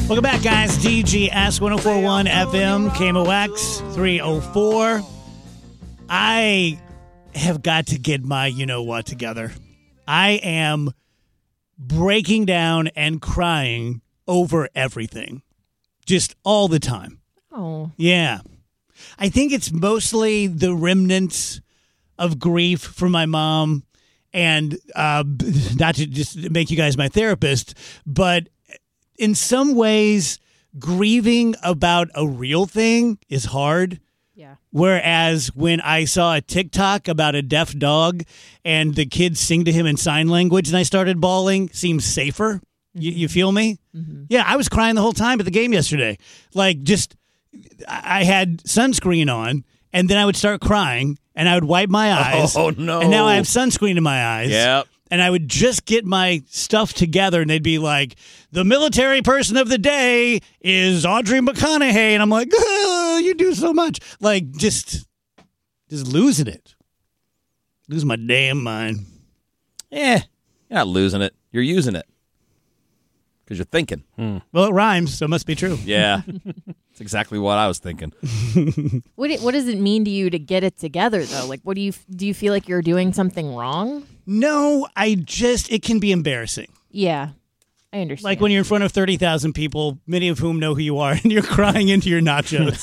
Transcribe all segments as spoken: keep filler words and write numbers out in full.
Welcome back, guys. D G S one oh four point one F M, K M O X three oh four. I have got to get my you-know-what together. I am breaking down and crying over everything. Just all the time. Oh. Yeah. I think it's mostly the remnants of grief from my mom. And uh, not to just make you guys my therapist, but in some ways, grieving about a real thing is hard. Yeah. Whereas when I saw a TikTok about a deaf dog and the kids sing to him in sign language and I started bawling, seems safer. Mm-hmm. You, you feel me? Mm-hmm. Yeah, I was crying the whole time at the game yesterday. Like, just, I had sunscreen on and then I would start crying and I would wipe my eyes. Oh, no. And now I have sunscreen in my eyes. Yep. And I would just get my stuff together, and they'd be like, the military person of the day is Audrey McConaughey. And I'm like, oh, you do so much. Like, just, just losing it. Losing my damn mind. Eh, you're not losing it. You're using it. Because you're thinking. Hmm. Well, it rhymes, so it must be true. Yeah. That's exactly what I was thinking. What it, what does it mean to you to get it together, though? Like, what do you do? You feel like you're doing something wrong? No, I just, it can be embarrassing. Yeah, I understand. Like when you're in front of thirty thousand people, many of whom know who you are, and you're crying into your nachos.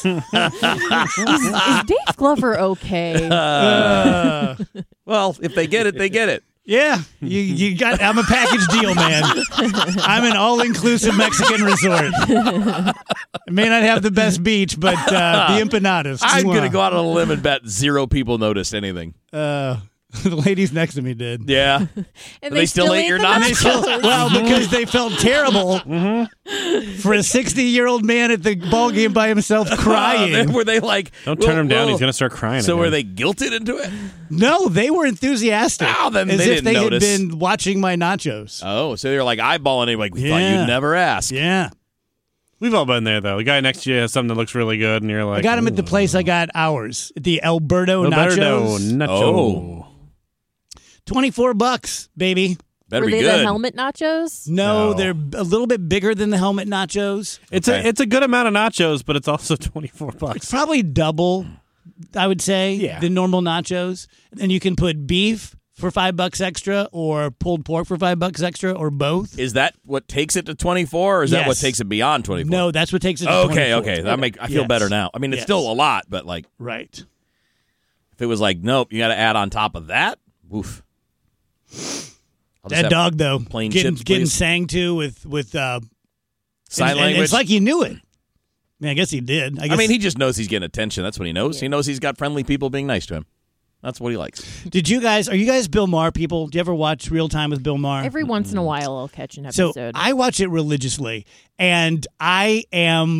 is, is Dave Glover okay? Uh, well, if they get it, they get it. Yeah, you you got. I'm a package deal, man. I'm an all-inclusive Mexican resort. I may not have the best beach, but uh, the empanadas. I'm Mwah. gonna go out on a limb and bet zero people noticed anything. Uh, the ladies next to me did. Yeah, and they, they still, still ate your nachos. Well, because they felt terrible mm-hmm. for a sixty-year-old man at the ball game by himself crying. Uh, were they like, don't turn him down? Whoa. He's gonna start crying. So again. were they guilted into it? No, they were enthusiastic. Oh, then as they if didn't they notice. had been watching my nachos. Oh, so they were like eyeballing it. Like we yeah. thought you'd never ask. Yeah. We've all been there, though. The guy next to you has something that looks really good, and you're like, I got him ooh. at the place I got ours, at the Alberto, Alberto Nachos. Nacho. Oh. twenty-four bucks, baby. Better Were be they good. the helmet nachos? No, No. they're a little bit bigger than the helmet nachos. It's Okay. a it's a good amount of nachos, but it's also twenty-four It's bucks. probably double, I would say, Yeah. the normal nachos. And you can put beef for five bucks extra or pulled pork for five bucks extra or both. Is that what takes it to twenty-four, or is that Yes. what takes it beyond twenty-four? No, that's what takes it to Okay, twenty-four. okay. That make I feel Yes. better now. I mean, it's Yes. still a lot, but like, Right. if it was like, nope, you got to add on top of that. Oof. I'll just That have dog, though, plain getting, chips, getting please. sang to with, with uh, sign and, and language. it's like he knew it. I mean, I guess he did. I, I guess, mean, he just knows he's getting attention. That's what he knows. He knows he's got friendly people being nice to him. That's what he likes. Did you guys, are you guys Bill Maher people? Do you ever watch Real Time with Bill Maher? Every once in a while, I'll catch an So episode. I watch it religiously, and I am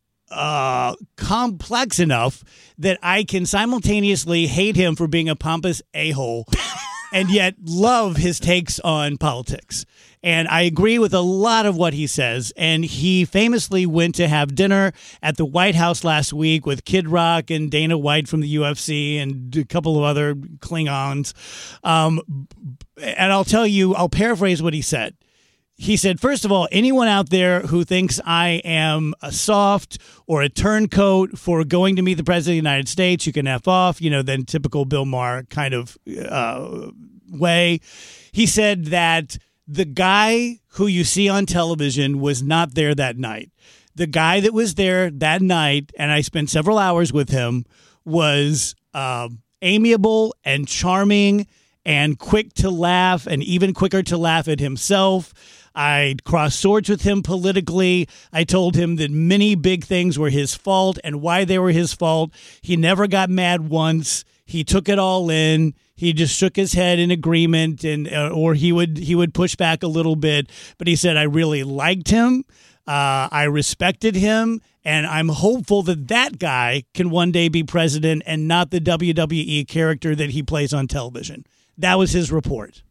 uh, complex enough that I can simultaneously hate him for being a pompous a-hole and yet love his takes on politics. And I agree with a lot of what he says. And he famously went to have dinner at the White House last week with Kid Rock and Dana White from the U F C and a couple of other Klingons. Um, and I'll tell you, I'll paraphrase what he said. He said, first of all, anyone out there who thinks I am a soft or a turncoat for going to meet the President of the United States, you can F off, you know, then typical Bill Maher kind of uh, way. He said that the guy who you see on television was not there that night. The guy that was there that night, and I spent several hours with him, was um, amiable and charming and quick to laugh and even quicker to laugh at himself. I crossed swords with him politically. I told him that many big things were his fault and why they were his fault. He never got mad once. He took it all in. He just shook his head in agreement, and uh, or he would he would push back a little bit. But he said, I really liked him. Uh, I respected him. And I'm hopeful that that guy can one day be president and not the W W E character that he plays on television. That was his report.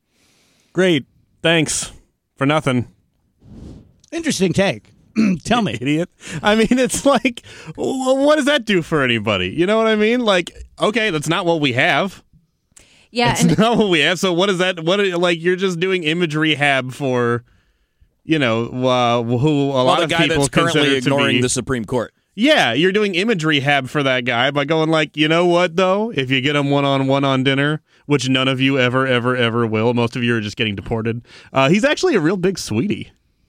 Great. Thanks. For nothing. Interesting take. Tell me. Idiot. I mean, it's like, what does that do for anybody? You know what I mean? Like, okay, that's not what we have. yeah, It's and not what we have. So what is that? What, like, you're just doing image rehab for you know, uh, who a Well, lot the of guy people that's currently consider to ignoring be, the Supreme Court. Yeah, you're doing image rehab for that guy by going like, you know what, though? If you get him one-on-one on dinner, which none of you ever, ever, ever will, most of you are just getting deported, uh, he's actually a real big sweetie.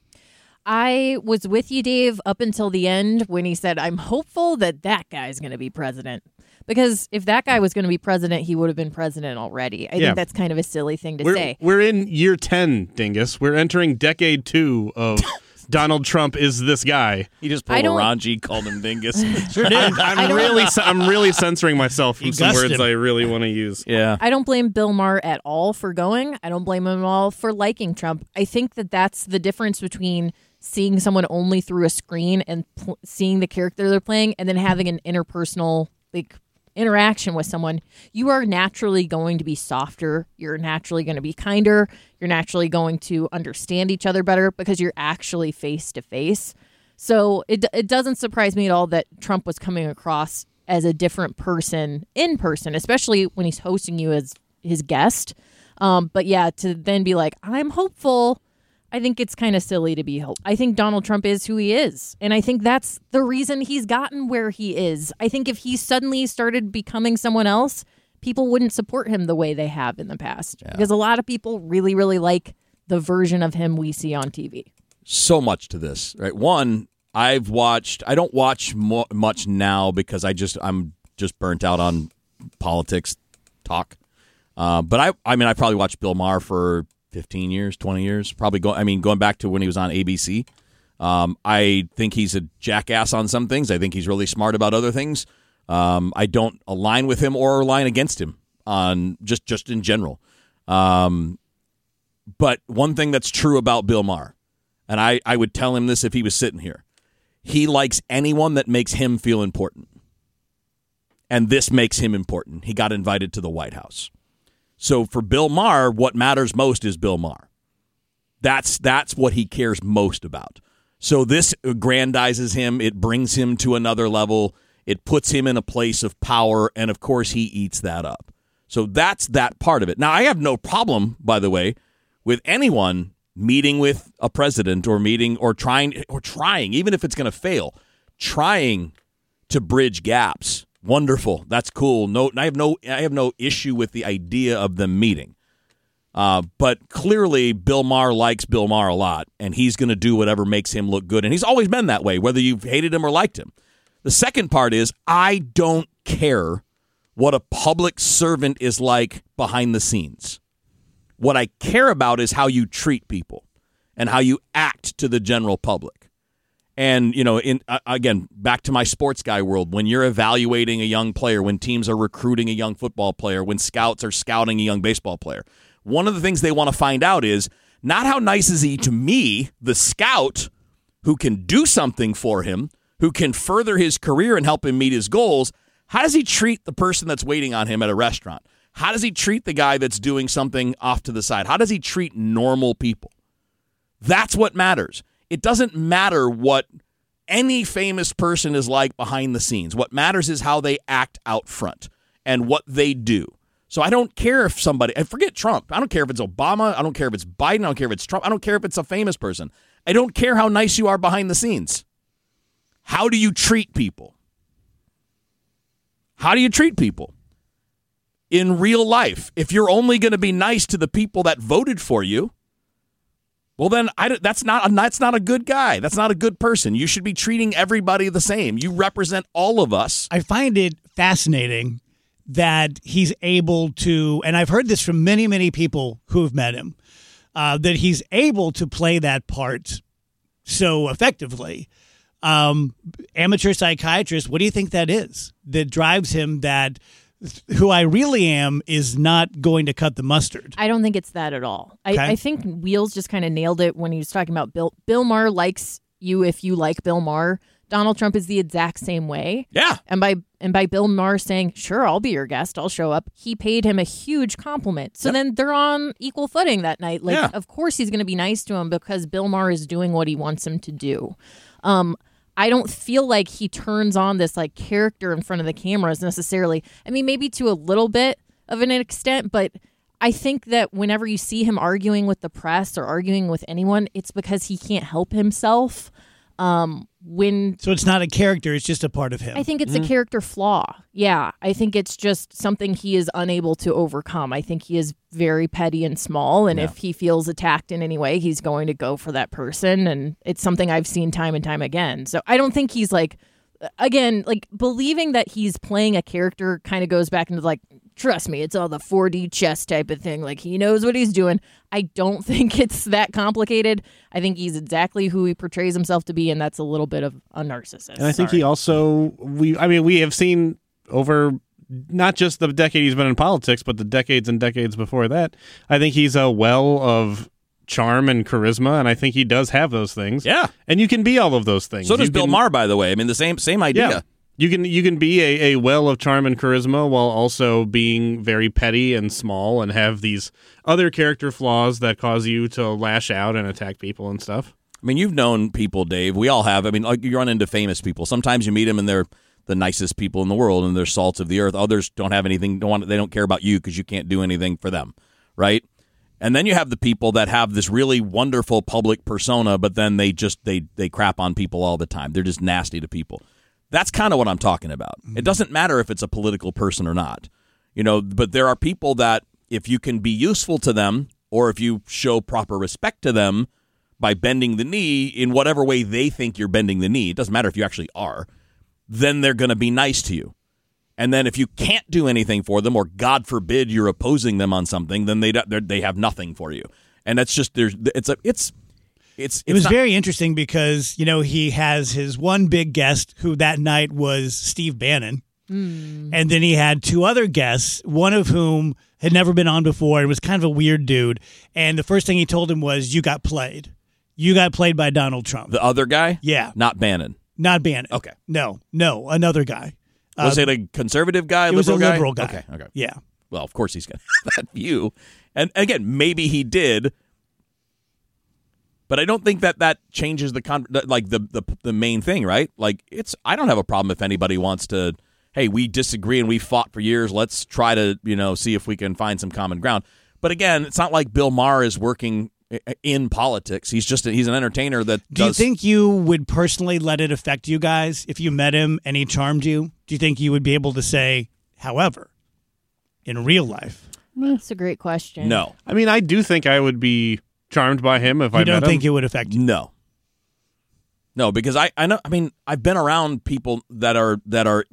I was with you, Dave, up until the end when he said, I'm hopeful that that guy's going to be president. Because if that guy was going to be president, he would have been president already. I Yeah. think that's kind of a silly thing to We're, say. we're in year ten, Dingus. We're entering decade two of Donald Trump is this guy. He just I pulled a don't- Ranji, called him Dingus. Sure did. I'm I don't- really, I'm really censoring myself from You some gussed words him. I really want to use. Yeah. I don't blame Bill Maher at all for going. I don't blame him at all for liking Trump. I think that that's the difference between seeing someone only through a screen and pl- seeing the character they're playing and then having an interpersonal like interaction with someone. You are naturally going to be softer. You're naturally going to be kinder. You're naturally going to understand each other better because you're actually face to face. So it it doesn't surprise me at all that Trump was coming across as a different person in person, especially when he's hosting you as his guest. Um, but yeah, to then be like, I'm hopeful. I think it's kind of silly to be hope. I think Donald Trump is who he is. And I think that's the reason he's gotten where he is. I think if he suddenly started becoming someone else, people wouldn't support him the way they have in the past. Yeah. Because a lot of people really, really like the version of him we see on T V. So much to this, right? One, I've watched, I don't watch mo- much now because I just, I'm just burnt out on politics talk. Uh, but I, I mean, I probably watched Bill Maher for fifteen years, twenty years, probably go. I mean, going back to when he was on A B C. Um, I think he's a jackass on some things. I think he's really smart about other things. Um, I don't align with him or align against him on just, just in general. Um, but one thing that's true about Bill Maher, and I, I would tell him this if he was sitting here, he likes anyone that makes him feel important. And this makes him important. He got invited to the White House. So for Bill Maher, what matters most is Bill Maher. That's that's what he cares most about. So this aggrandizes him. It brings him to another level. It puts him in a place of power, and of course he eats that up. So that's that part of it. Now, I have no problem, by the way, with anyone meeting with a president or meeting or trying or trying, even if it's going to fail, trying to bridge gaps. Wonderful. That's cool. No, I have no, I have no issue with the idea of them meeting. Uh, but clearly, Bill Maher likes Bill Maher a lot, and he's going to do whatever makes him look good. And he's always been that way, whether you've hated him or liked him. The second part is I don't care what a public servant is like behind the scenes. What I care about is how you treat people and how you act to the general public. And, you know, in uh, again, back to my sports guy world, when you're evaluating a young player, when teams are recruiting a young football player, when scouts are scouting a young baseball player, one of the things they want to find out is not how nice is he to me, the scout, who can do something for him, who can further his career and help him meet his goals. How does he treat the person that's waiting on him at a restaurant? How does he treat the guy that's doing something off to the side? How does he treat normal people? That's what matters. It doesn't matter what any famous person is like behind the scenes. What matters is how they act out front and what they do. So I don't care if somebody, and forget Trump. I don't care if it's Obama. I don't care if it's Biden. I don't care if it's Trump. I don't care if it's a famous person. I don't care how nice you are behind the scenes. How do you treat people? How do you treat people? In real life, if you're only going to be nice to the people that voted for you, well, then I, that's not a, that's not a good guy. That's not a good person. You should be treating everybody the same. You represent all of us. I find it fascinating that he's able to, and I've heard this from many, many people who have met him, uh, that he's able to play that part so effectively. Um, amateur psychiatrist, what do you think that is that drives him that who I really am is not going to cut the mustard? I don't think it's that at all. I, Okay. I think Wheels just kind of nailed it when he was talking about Bill. Bill Maher likes you if you like Bill Maher. Donald Trump is the exact same way. Yeah. And by and by Bill Maher saying, sure, I'll be your guest, I'll show up, he paid him a huge compliment. So Yep. then they're on equal footing that night. Like, Yeah. of course he's going to be nice to him because Bill Maher is doing what he wants him to do. Um, I don't feel like he turns on this like character in front of the cameras necessarily. I mean, maybe to a little bit of an extent, but I I think that whenever you see him arguing with the press or arguing with anyone, it's because he can't help himself. Um, when So it's not a character, it's just a part of him. I think it's a character flaw. Yeah, I think it's just something he is unable to overcome. I think he is very petty and small, and Yeah. if he feels attacked in any way, he's going to go for that person, and it's something I've seen time and time again. So I don't think he's like, again, like believing that he's playing a character kind of goes back into like, trust me, it's all the four D chess type of thing. Like, he knows what he's doing. I don't think it's that complicated. I think he's exactly who he portrays himself to be, and that's a little bit of a narcissist. And I think Sorry. he also we I mean we have seen over not just the decade he's been in politics, but the decades and decades before that. I think he's a well of charm and charisma, and I think he does have those things. Yeah. And you can be all of those things. So does You Bill can- Maher, by the way. I mean, the same same idea. Yeah. You can you can be a, a well of charm and charisma while also being very petty and small and have these other character flaws that cause you to lash out and attack people and stuff. I mean, you've known people, Dave. We all have. I mean, like, you run into famous people. Sometimes you meet them and they're the nicest people in the world and they're salts of the earth. Others don't have anything. Don't want. They don't care about you because you can't do anything for them, right? And then you have the people that have this really wonderful public persona, but then they just they they crap on people all the time. They're just nasty to people. That's kind of what I'm talking about. Mm-hmm. It doesn't matter if it's a political person or not, you know. But there are people that if you can be useful to them, or if you show proper respect to them by bending the knee in whatever way they think you're bending the knee, it doesn't matter if you actually are, then they're going to be nice to you. And then if you can't do anything for them, or God forbid you're opposing them on something, then they they have nothing for you. And that's just there's it's a it's it's. It it's was not, very interesting because, you know, he has his one big guest who that night was Steve Bannon. Mm. And then he had two other guests, one of whom had never been on before and was kind of a weird dude. And the first thing he told him was, you got played. You got played by Donald Trump. the other guy. Yeah. Not Bannon. Not Bannon. Okay. No, no, another guy. Was Uh, it a conservative guy? It was a liberal liberal guy. Okay. Okay. Yeah. Well, of course he's got that view, and again, maybe he did, but I don't think that that changes the con- like the, the the main thing, right? Like, it's I don't have a problem if anybody wants to. Hey, we disagree and we fought for years. Let's try to you know see if we can find some common ground. But again, it's not like Bill Maher is working in politics. He's just a, he's an entertainer that. Do you does, think you would personally let it affect you guys if you met him and he charmed you? Do you think you would be able to say, however, in real life? That's a great question. No, I mean, I do think I would be charmed by him if I You don't met think him. it would affect you? no, no, because I I know. I mean, I've been around people that are that are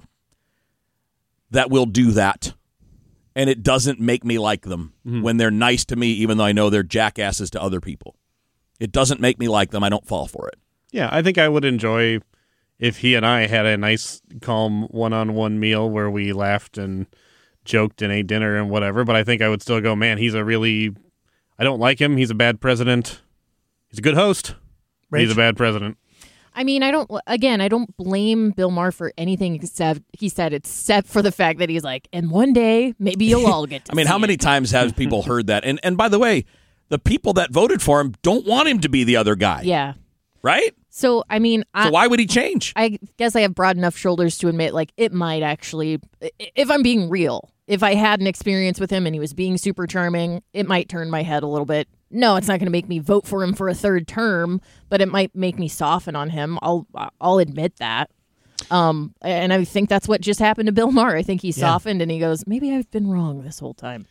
that will do that. And it doesn't make me like them mm-hmm. when they're nice to me, even though I know they're jackasses to other people. It doesn't make me like them. I don't fall for it. Yeah, I think I would enjoy if he and I had a nice, calm, one-on-one meal where we laughed and joked and ate dinner and whatever. But I think I would still go, man, he's a really... I don't like him. He's a bad president. He's a good host. Rach. He's a bad president. I mean, I don't, again, I don't blame Bill Maher for anything except he said, except for the fact that he's like, and one day, maybe you'll all get to I mean, see how it. many times have people heard that? And and by the way, the people that voted for him don't want him to be the other guy. Yeah. Right? So, I mean, I, So why would he change? I guess I have broad enough shoulders to admit, like, it might actually, if I'm being real, if I had an experience with him and he was being super charming, it might turn my head a little bit. No, it's not going to make me vote for him for a third term, but it might make me soften on him. I'll I'll admit that. Um, and I think that's what just happened to Bill Maher. I think he softened and he goes, maybe I've been wrong this whole time.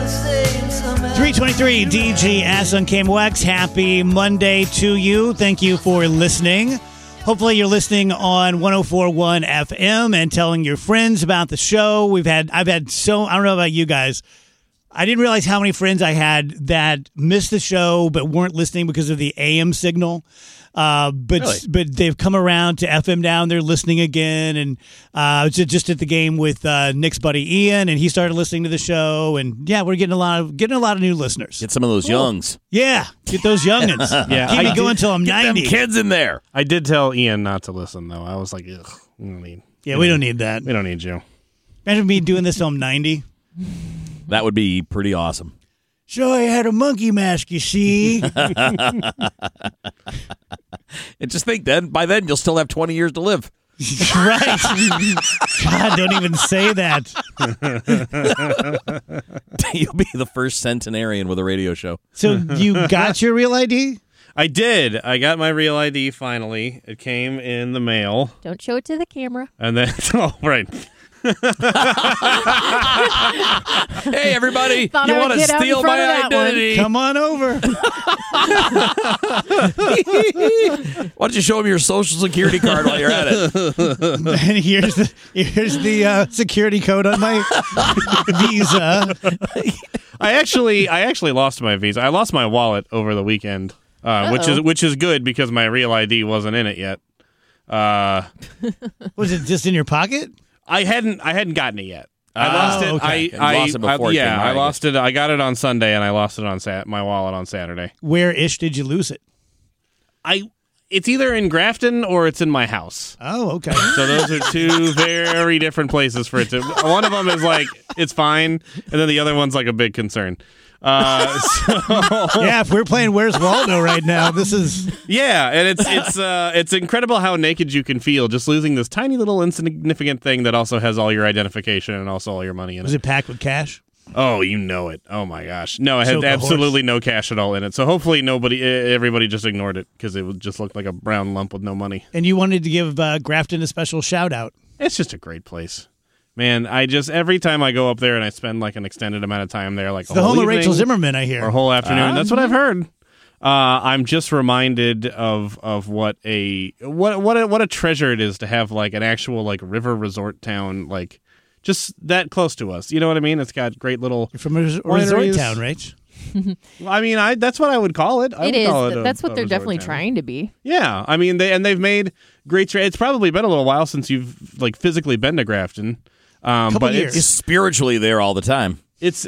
three twenty-three D G S on K M O X. Happy Monday to you. Thank you for listening. Hopefully you're listening on one oh four point one F M and telling your friends about the show. We've had I've had so I don't know about you guys. I didn't realize how many friends I had that missed the show but weren't listening because of the A M signal. Uh, but Really? but they've come around to F M now and they're listening again. And uh, I was just at the game with uh, Nick's buddy Ian, and he started listening to the show. And yeah, we're getting a lot of getting a lot of new listeners. Get some of those youngs. Yeah, get those youngins. Yeah, keep I me did- going until I'm Get them ninety. kids in there. I did tell Ian not to listen, though. I was like, ugh, we don't need, Yeah, we don't need that. we don't need you. Imagine me doing this till I'm ninety. That would be pretty awesome. So I had a monkey mask, you see. And just think, then by then you'll still have twenty years to live. Right. God, don't even say that. You'll be the first centenarian with a radio show. So you got your real I D? I did. I got my real I D finally. It came in the mail. Don't show it to the camera. And then, oh, right. Hey, everybody, Thought you I would want to get out in steal front my of that one. identity? Come on over. Why don't you show them your social security card while you're at it? And here's the here's the uh, security code on my Visa. I actually, I actually lost my Visa. I lost my wallet over the weekend, uh, which is which is good because my real I D wasn't in it yet. Uh, Was it just in your pocket? I hadn't, I hadn't gotten it yet. I Oh, lost it. okay. I, You I, lost it before I, it yeah, came out, I I lost it. I got it on Sunday, and I lost it on sat my wallet on Saturday. Where ish did you lose it? I, it's either in Grafton or it's in my house. Oh, okay. So those are two very different places for it to. One of them is like it's fine, and then the other one's like a big concern. Uh, so Yeah, if we're playing Where's Waldo right now, this is yeah, and it's it's uh, it's incredible how naked you can feel just losing this tiny little insignificant thing that also has all your identification and also all your money in was it. it packed with cash? Oh, you know it. Oh my gosh, no, it had Choke a absolutely no cash at all in it. So hopefully nobody, everybody just ignored it because it would just look like a brown lump with no money. And you wanted to give uh, Grafton a special shout out. It's just a great place. Man, I just every time I go up there and I spend like an extended amount of time there, like It's a the whole home of evening Rachel Zimmerman, I hear. or a whole afternoon. That's what I've heard. Uh, I'm just reminded of of what a what what a, what a treasure it is to have like an actual like river resort town like just that close to us. You know what I mean? It's got great little. You're from a res- resort Wineries. town, Rach. I mean, I that's what I would call it. I It would is. Call it a- That's what a they're resort definitely town. trying to be. Yeah, I mean, they and they've made great. Tra- it's probably been a little while since you've like physically been to Grafton. Um, Couple but years. He's it's spiritually there all the time. it's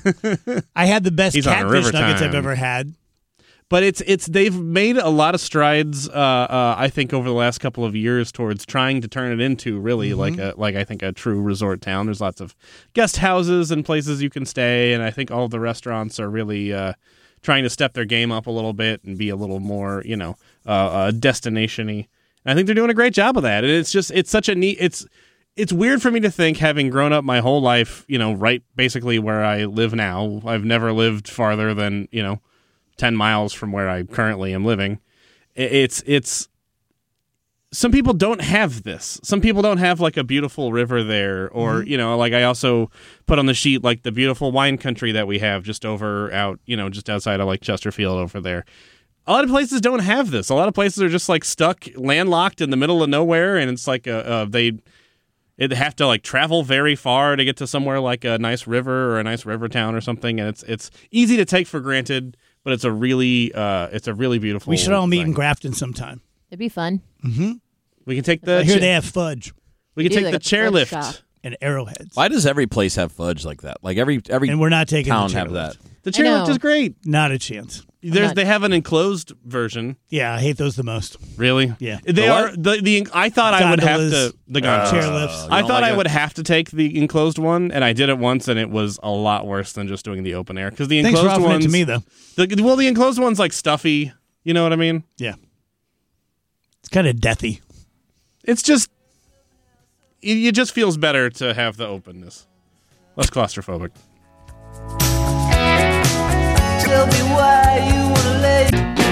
I had the best He's on a catfish river nuggets I've time. ever had. but it's it's they've made a lot of strides. Uh, uh, I think over the last couple of years towards trying to turn it into really Mm-hmm. like a like I think a true resort town. There's lots of guest houses and places you can stay, and I think all of the restaurants are really uh, trying to step their game up a little bit and be a little more you know uh, uh, destination-y. And I think they're doing a great job of that. And it's just it's such a neat it's. It's weird for me to think, having grown up my whole life, you know, right basically where I live now. I've never lived farther than, you know, ten miles from where I currently am living. It's, it's, some people don't have this. Some people don't have like a beautiful river there, or, mm-hmm. you know, like I also put on the sheet like the beautiful wine country that we have just over out, you know, just outside of like Chesterfield over there. A lot of places don't have this. A lot of places are just like stuck, landlocked in the middle of nowhere, and it's like a, uh, they. It'd have to like travel very far to get to somewhere like a nice river or a nice river town or something, and it's it's easy to take for granted, but it's a really uh, it's a really beautiful. We should all meet thing. in Grafton sometime. It'd be fun. We can take the I hear cha- they have fudge we can do, take they the got the fudge chairlift. shop. and arrowheads. Why does every place have fudge like that? Like every every And we're not taking town the have chairlift. that. The I know. chairlift is great. Not a chance. There's not- they have an enclosed version. Yeah, I hate those the most. Really? Yeah. They The are what? the the. I thought I would have Gondolas, to the gondolas. chairlifts. You I don't thought like I it? would have to take the enclosed one, and I did it once, and it was a lot worse than just doing the open air. Because the Thanks enclosed for offering ones, it to me, though. The, well, the enclosed one's like stuffy. You know what I mean? Yeah. It's kind of deathy. It's just it, it just feels better to have the openness. Less claustrophobic. Tell me why you wanna lay.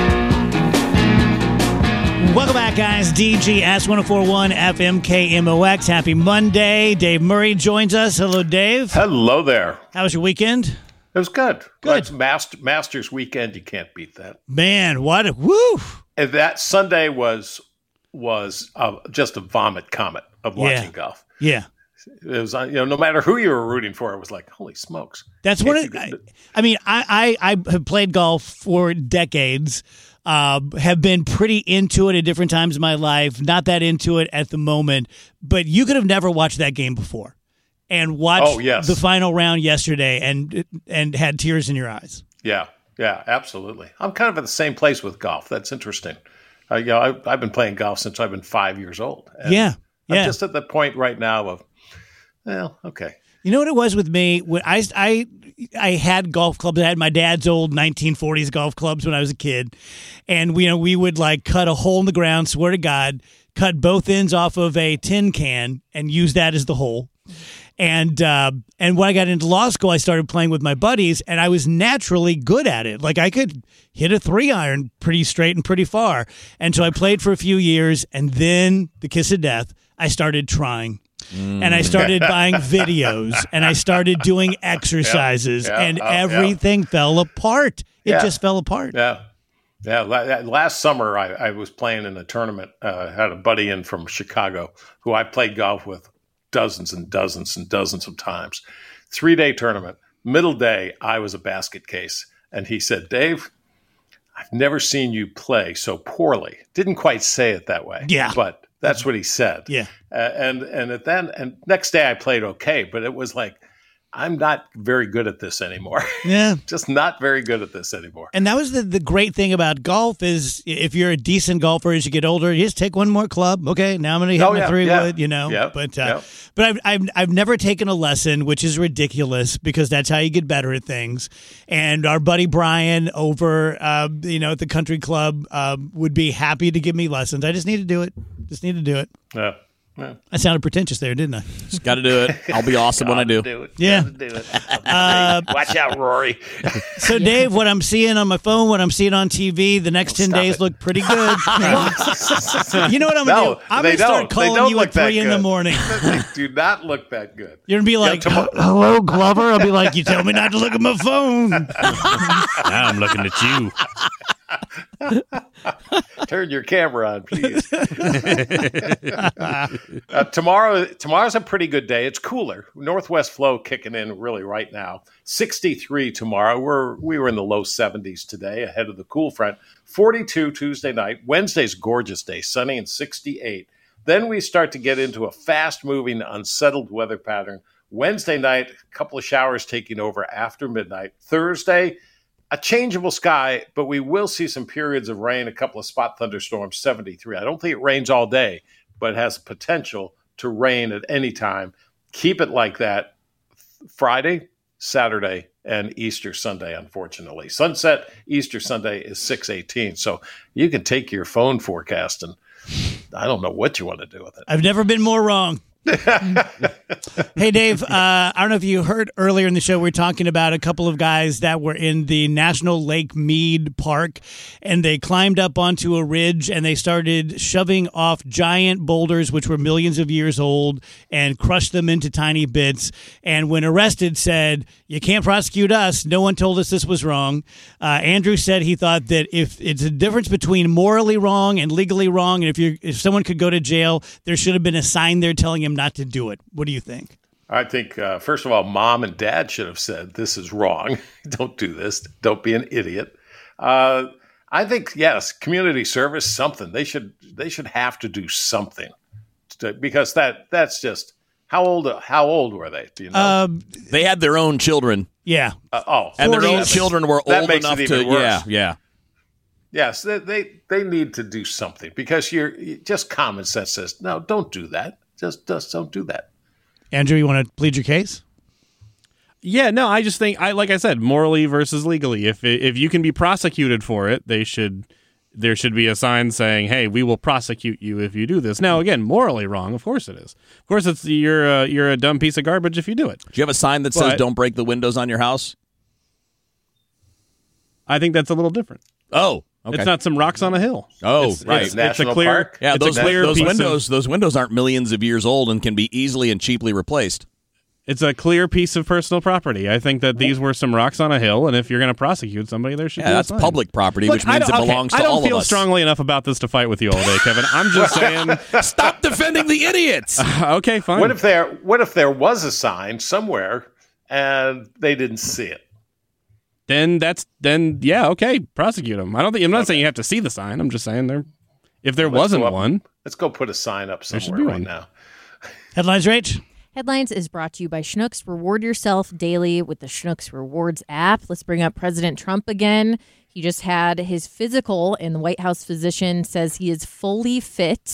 Welcome back, guys. D G S one oh four point one F M K M O X. Happy Monday. Dave Murray joins us. Hello, Dave. Hello there. How was your weekend? It was good. Good. It's Master, Masters weekend. You can't beat that. Man, what a woo! And that Sunday was was uh, just a vomit comet of watching Yeah. golf. Yeah. It was, uh, you know, no matter who you were rooting for, it was like, holy smokes. That's one of. I, I mean, I, I I have played golf for decades. Uh, have been pretty into it at different times in my life. Not that into it at the moment, but you could have never watched that game before, and watched Oh, yes. the final round yesterday, and and had tears in your eyes. Yeah, yeah, absolutely. I'm kind of at the same place with golf. That's interesting. Uh, you know, I, I've been playing golf since I've been five years old. And Yeah, yeah. I'm just at the point right now of, well, okay. You know what it was with me? When I, I, I had golf clubs. I had my dad's old nineteen forties golf clubs when I was a kid. And, we, you know, we would, like, cut a hole in the ground, swear to God, cut both ends off of a tin can and use that as the hole. And uh, and when I got into law school, I started playing with my buddies, and I was naturally good at it. Like, I could hit a three iron pretty straight and pretty far. And so I played for a few years, and then the kiss of death, I started trying. Mm. And I started buying videos, and I started doing exercises, yeah, yeah, and uh, everything yeah. fell apart. It yeah. just fell apart. Yeah. Yeah. Last summer, I, I was playing in a tournament. Uh, I had a buddy in from Chicago who I played golf with dozens and dozens and dozens of times. Three-day tournament. Middle day, I was a basket case. And he said, Dave, I've never seen you play so poorly. Didn't quite say it that way. Yeah. But that's what he said. Yeah. Uh, and and at then and next day I played okay, but it was like, I'm not very good at this anymore. Yeah. Just not very good at this anymore. And that was the, the great thing about golf is if you're a decent golfer as you get older, you just take one more club. Okay, now I'm going to hit Oh, my yeah, three yeah. wood, you know. Yep, But uh, yep. but I've, I've I've never taken a lesson, which is ridiculous because that's how you get better at things. And our buddy Brian over, uh, you know, at the country club uh, would be happy to give me lessons. I just need to do it. Just need to do it. Yeah. Yeah. I sounded pretentious there, didn't I? Just got to do it. I'll be awesome when I do. do it. Yeah. Gotta do it. Uh, Watch out, Rory. So, Dave, what I'm seeing on my phone, what I'm seeing on T V, the next ten Stop days it. look pretty good. You know what I'm No, going to do? I'm they going to start don't. They calling don't you look at that three in the good. morning. They do not look that good. You're going to be like, tomorrow- hello, Glover? I'll be like, you tell me not to look at my phone. Now I'm looking at you. Turn your camera on, please. uh, tomorrow, tomorrow's a pretty good day. It's cooler. Northwest flow kicking in really right now. sixty-three tomorrow. We're we were in the low seventies today, ahead of the cool front. forty-two Tuesday night. Wednesday's gorgeous day, sunny and sixty-eight. Then we start to get into a fast-moving, unsettled weather pattern. Wednesday night, a couple of showers taking over after midnight. Thursday, a changeable sky, but we will see some periods of rain, a couple of spot thunderstorms, seventy-three. I don't think it rains all day, but it has potential to rain at any time. Keep it like that Friday, Saturday, and Easter Sunday, unfortunately. Sunset Easter Sunday is six eighteen, so you can take your phone forecast and I don't know what you want to do with it. I've never been more wrong. Hey, Dave, uh, I don't know if you heard earlier in the show, we were talking about a couple of guys that were in the National Lake Mead Park, and they climbed up onto a ridge and they started shoving off giant boulders, which were millions of years old, and crushed them into tiny bits. And when arrested, said, you can't prosecute us. No one told us this was wrong. Uh, Andrew said he thought that if it's a difference between morally wrong and legally wrong, and if you if someone could go to jail, there should have been a sign there telling him not to do it. What do you think? I think, uh, first of all, mom and dad should have said, this is wrong. Don't do this. Don't be an idiot. Uh, I think, yes, community service, something. They should they should have to do something to, because that that's just, how old How old were they? Do you know? Um, They had their own children, yeah. Uh, oh, and their forty. own That children were that old makes enough it to. even worse. Yeah, yeah. Yes, they, they they need to do something because you're just common sense says, no, don't do that. Just, just don't do that. Andrew, you want to plead your case? Yeah, no, I just think I like I said, morally versus legally. If if you can be prosecuted for it, they should there should be a sign saying, "Hey, we will prosecute you if you do this." Now, again, morally wrong, of course it is. Of course, it's you're a, you're a dumb piece of garbage if you do it. Do you have a sign that says But- "Don't break the windows on your house"? I think that's a little different. Oh, okay. It's not some rocks on a hill. Oh, It's- right. It's, it's a National clear. park? Yeah, it's those, a clear those piece windows. Of, those windows aren't millions of years old and can be easily and cheaply replaced. it's a clear piece of personal property. I think that these were some rocks on a hill, and if you're going to prosecute somebody, there should Yeah, be a that's sign. public property, Look, which I means it don't- okay, belongs to I don't all feel of us. strongly enough about this to fight with you all day, Kevin. I'm just saying. Stop defending the idiots. Okay, fine. What if there What if there was a sign somewhere and they didn't see it? Then that's then yeah, okay, prosecute them. I don't think I'm not saying you have to see the sign. I'm just saying there. If there Let's wasn't go up- one, Let's go put a sign up There should somewhere be right one. now. Headlines, Rach? Headlines is brought to you by Schnucks. Reward yourself daily with the Schnucks Rewards app. Let's bring up President Trump again. He just had his physical, and the White House physician says he is fully fit.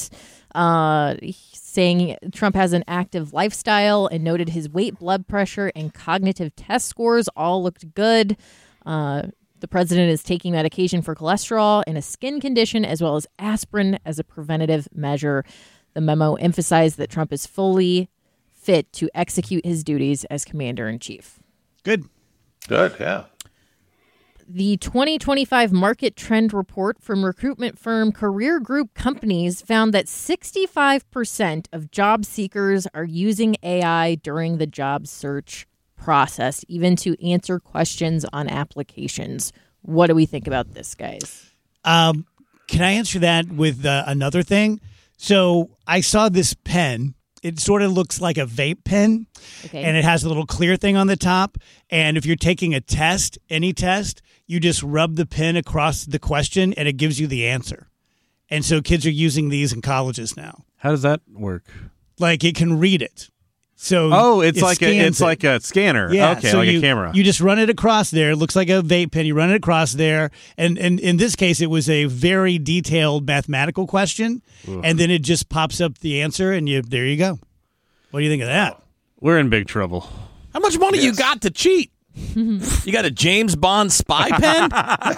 uh, saying Trump has an active lifestyle and noted his weight, blood pressure, and cognitive test scores all looked good. Uh, the president is taking medication for cholesterol and a skin condition, as well as aspirin as a preventative measure. The memo emphasized that Trump is fully fit to execute his duties as commander-in-chief. Good. Good, yeah. The twenty twenty-five market trend report from recruitment firm Career Group Companies found that sixty-five percent of job seekers are using A I during the job search process, even to answer questions on applications. What do we think about this, guys? Um, can I answer that with uh, another thing? So I saw this pen. It sort of looks like a vape pen, Okay. and it has a little clear thing on the top. And if you're taking a test, any test, you just rub the pen across the question, and it gives you the answer. And so kids are using these in colleges now. How does that work? Like it can read it. So Oh, it's it like a scans it's it. like a scanner. Yeah, okay, so like you, a camera. You just run it across there. It looks like a vape pen. You run it across there. And, and in this case, it was a very detailed mathematical question. Ugh. And then it just pops up the answer, and you there you go. What do you think of that? We're in big trouble. How much money you Yes. got to cheat? You got a James Bond spy pen?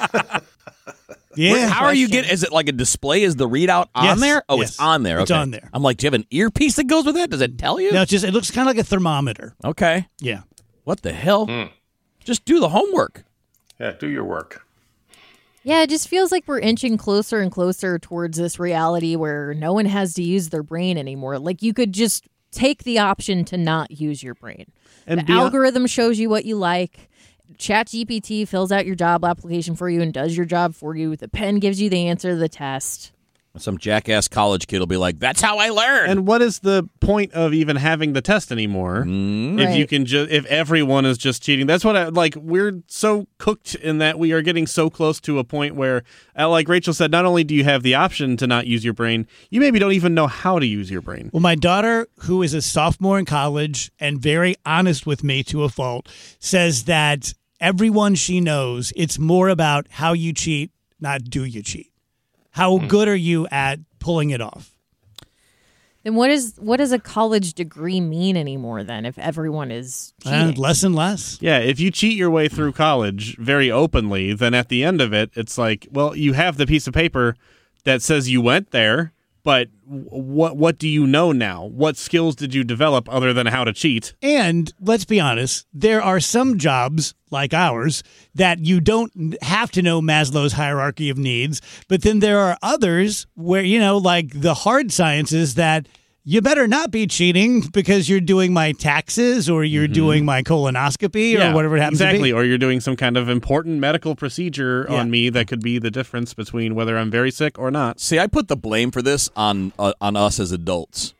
Yeah. How are you question. getting? Is it like a display? Is the readout on Yes, there? Oh, yes. it's on there. It's Okay. on there. I'm like, do you have an earpiece that goes with that? Does it tell you? No, it's just it looks kind of like a thermometer. Okay. Yeah. What the hell? Just do the homework. Yeah, do your work. Yeah, it just feels like we're inching closer and closer towards this reality where no one has to use their brain anymore. Like you could just take the option to not use your brain. And the beyond- algorithm shows you what you like. ChatGPT fills out your job application for you and does your job for you. The pen gives you the answer to the test. Some jackass college kid will be like, "That's how I learn." And what is the point of even having the test anymore? Mm. If you Right. can just, if everyone is just cheating, that's what I like. We're so cooked in that we are getting so close to a point where, uh, like Rachel said, not only do you have the option to not use your brain, you maybe don't even know how to use your brain. Well, my daughter, who is a sophomore in college and very honest with me to a fault, says that everyone she knows, it's more about how you cheat, not do you cheat. How good are you at pulling it off? Then what is what does a college degree mean anymore then if everyone is cheating? And less and less. Yeah, if you cheat your way through college very openly, then at the end of it, it's like, well, you have the piece of paper that says you went there, but what what do you know now? What skills did you develop other than how to cheat? And let's be honest, there are some jobs like ours that you don't have to know Maslow's hierarchy of needs, but then there are others where, you know, like the hard sciences that you better not be cheating because you're doing my taxes or you're doing my colonoscopy or whatever it happens exactly. to be. Or you're doing some kind of important medical procedure Yeah. on me that could be the difference between whether I'm very sick or not. See, I put the blame for this on uh, on us as adults.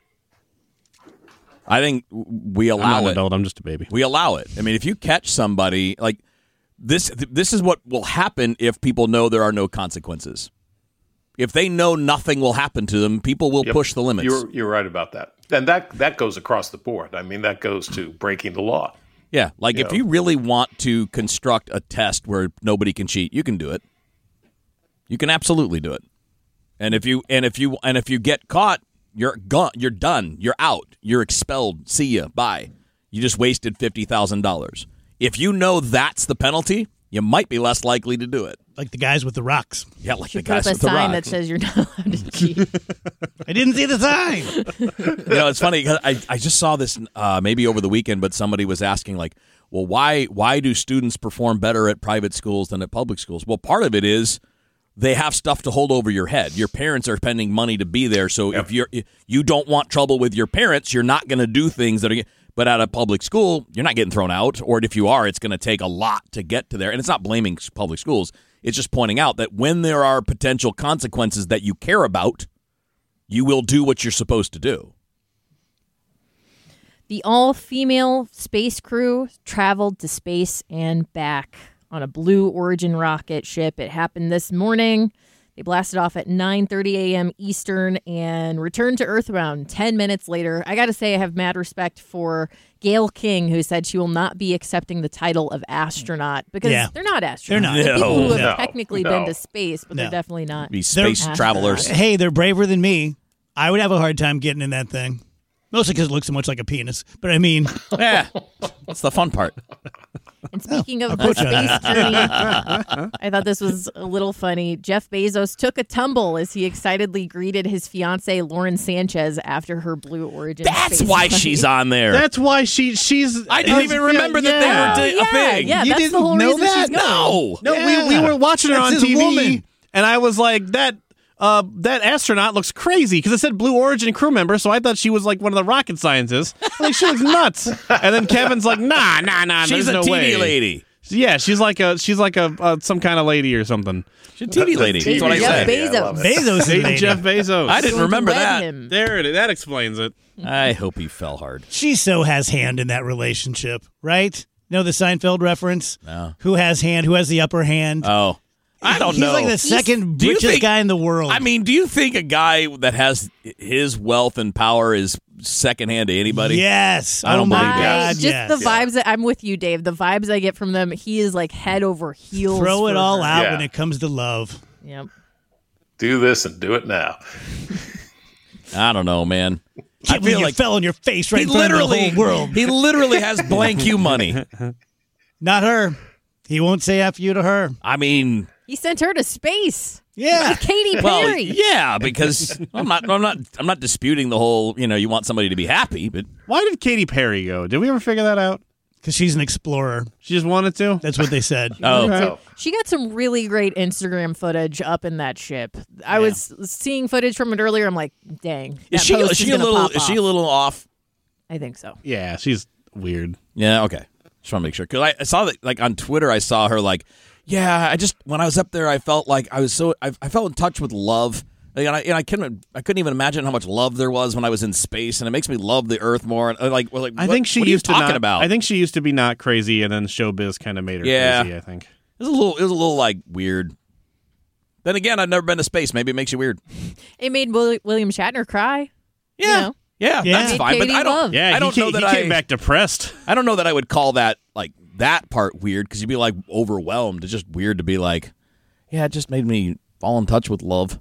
I think we I'm allow not an it. adult. I'm just a baby. We allow it. I mean, if you catch somebody like this, th- this is what will happen if people know there are no consequences. If they know nothing will happen to them, people will Yep. push the limits. You're you're right about that, and that that goes across the board. I mean, that goes to breaking the law. yeah, like You if know. you really want to construct a test where nobody can cheat, you can do it. You can absolutely do it. And if you and if you and if you get caught, you're gone. You're done. You're out. You're expelled. See ya. Bye. You just wasted fifty thousand dollars. If you know that's the penalty, you might be less likely to do it. Like the guys with the rocks. Yeah, like You the put up guys a with the sign rock. that says you're not allowed to cheat. I didn't see the sign. You know, it's funny 'cause I, I just saw this uh, maybe over the weekend, but somebody was asking like, well, why why do students perform better at private schools than at public schools? Well, part of it is they have stuff to hold over your head. Your parents are spending money to be there, so if you're if you don't want trouble with your parents, you're not going to do things that are. But at a public school, you're not getting thrown out, or if you are, it's going to take a lot to get to there. And it's not blaming public schools. It's just pointing out that when there are potential consequences that you care about, you will do what you're supposed to do. The all-female space crew traveled to space and back on a Blue Origin rocket ship. It happened this morning. They blasted off at nine thirty a.m. Eastern and returned to Earth around ten minutes later. I got to say I have mad respect for Gail King, who said she will not be accepting the title of astronaut because Yeah. they're not astronauts. They're not. They're people who have No, technically no. been to space, but No. they're definitely not. Be space They're- travelers. Hey, they're braver than me. I would have a hard time getting in that thing. Mostly because it looks so much like a penis. But I mean, Yeah, that's the fun part. And speaking of the space journey, I thought this was a little funny. Jeff Bezos took a tumble as he excitedly greeted his fiancée Lauren Sanchez after her Blue Origin. That's space why flight. she's on there. That's why she she's. I didn't even remember yeah, that they were doing yeah, a thing. Yeah, You that's didn't the whole know reason that? she's going. No. No, Yeah. we we were watching her That's on his T V, woman. and I was like, that uh, that astronaut looks crazy because it said Blue Origin crew member, so I thought she was like one of the rocket scientists. I'm like, she looks nuts. And then Kevin's like, nah, nah, nah. She's there's a no T V way. lady. Yeah, she's like a she's like a uh, some kind of lady or something. She's a T V lady. That's what I Jeff said. Bezos. Yeah, I love it. Bezos is Hey, lady. Jeff Bezos. I didn't Going to remember wed that. him. There it is. That explains it. I hope he fell hard. She so has hand in that relationship, right? Know the Seinfeld reference? No. Who has hand? Who has the upper hand? Oh, I don't He's know. like the second Do you richest think- guy in the world. I mean, do you think a guy that has his wealth and power is secondhand to anybody? yes. I don't oh my believe I, that. God, just yes. the vibes that I'm with you, Dave. The vibes I get from them, he is like head over heels. Throw it for all her. out Yeah. when it comes to love. Yep. Do this and do it now. I don't know, man. I Can't believe feel you like fell on your face right he in front of the literally, whole world. he literally has blank you money. Not her. He won't say F you to her. I mean, He sent her to space. Yeah. Katy well, Perry. yeah, because I'm not, I'm not, I'm not disputing the whole. You know, you want somebody to be happy, but Why did Katy Perry go? Did we ever figure that out? Because she's an explorer. She just wanted to. That's what they said. oh, Oh. She got some really great Instagram footage up in that ship. I was seeing footage from it earlier. I'm like, dang. is that she, post is she a gonna little, pop is she a off. little off? I think so. Yeah, she's weird. Yeah, okay. Just want to make sure because I, I saw that like on Twitter. I saw her like, yeah. I just when I was up there, I felt like I was so I, I felt in touch with love. Like, and I, and I couldn't I couldn't even imagine how much love there was when I was in space, and it makes me love the Earth more. And uh, like, well, like I what- think she what are you used to talking not, about. I think she used to be not crazy, and then showbiz kind of made her Yeah. crazy. I think. it was a little it was a little like weird. Then again, I've never been to space. Maybe it makes you weird. It made Will- William Shatner cry. Yeah, You know? yeah, Yeah. that's Made fine. But Katie I don't. love. Yeah, I don't he, know came, that he I. came back depressed. I don't know that I would call that like that part weird because you'd be like overwhelmed. It's just weird to be like, yeah, it just made me fall in touch with love.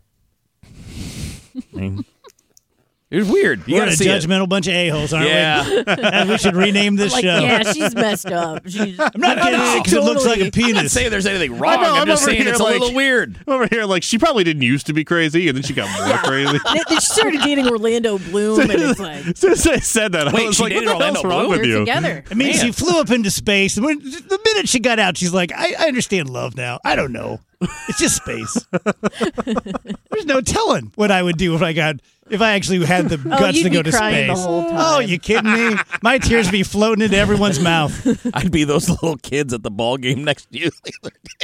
I mean, it was weird. You We're gotta a see it. judgmental bunch of a-holes, aren't Yeah. we? And we should rename this Like, show. yeah, she's messed up. She's, I'm not getting it because it looks like a I'm not penis. saying there's anything wrong. I know, I'm, I'm just over saying here it's a like- little weird. I'm over here, like she probably didn't used to be crazy, and then she got more crazy. they, they started dating Orlando Bloom, and it's like As soon as I said that, I Wait, was she like, "What dated the hell's Orlando wrong Bloom? with they're you?" together. I mean, Man. she flew up into space. When, the minute she got out, she's like, I, I understand love now. I don't know. It's just space. There's no telling what I would do if I got if I actually had the Oh, guts you'd to go be to crying the space. whole time. Oh, you kidding me? My tears would be floating into everyone's mouth. I'd be those little kids at the ball game next to you the other day.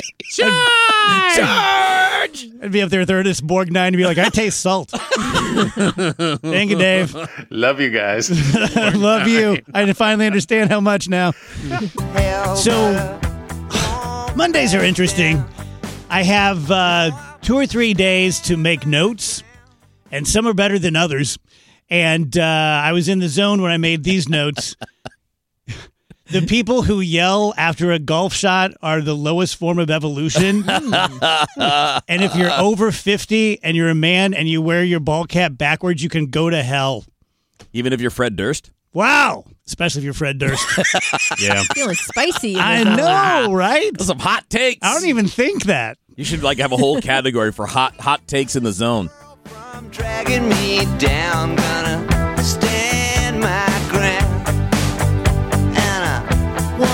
Charge! I'd be up there with Ernest Borgnine and be like, I taste salt. Thank you, Dave. Love you guys. I love you. I finally understand how much now. So, Mondays are interesting. I have uh, two or three days to make notes, and some are better than others. And uh, I was in the zone when I made these notes. The people who yell after a golf shot are the lowest form of evolution. And if you're over fifty and you're a man and you wear your ball cap backwards, you can go to hell. Even if you're Fred Durst? Wow. Especially if you're Fred Durst. Yeah, feeling spicy. in I this know, right? Those some hot takes. I don't even think that. You should like have a whole category for hot hot takes in the zone. From dragging me down, gonna